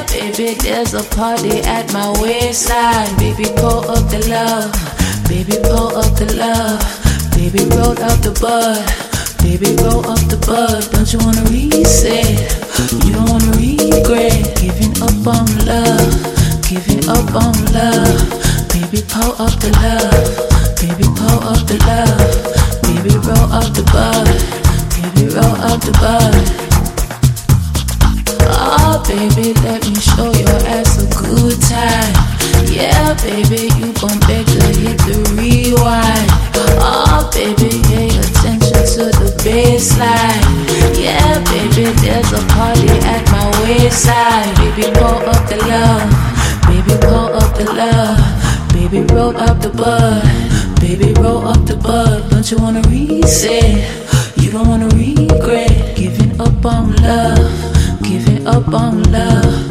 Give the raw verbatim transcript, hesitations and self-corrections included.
baby, there's a party at my waistline. Baby, pour up the love. Baby, pour up the love. Baby, roll up the bud. Baby, roll up the bud. Don't you wanna reset? You don't wanna regret. Giving up on love. Giving up on love. Baby, pour up the love. Baby, pour up the love. Baby, roll up the bud. Baby, roll up the bud. Oh, baby, let me show your ass a good time. Yeah, baby, you gon' beg to hit the rewind. Oh, baby, pay attention to the baseline. Yeah, baby, there's a party at my wayside. Baby, pour up the love. Baby, pour up the love. Baby, roll up the bud. Baby, roll up the bud. Don't you wanna reset? You don't wanna regret. Giving up on love. Giving up on love.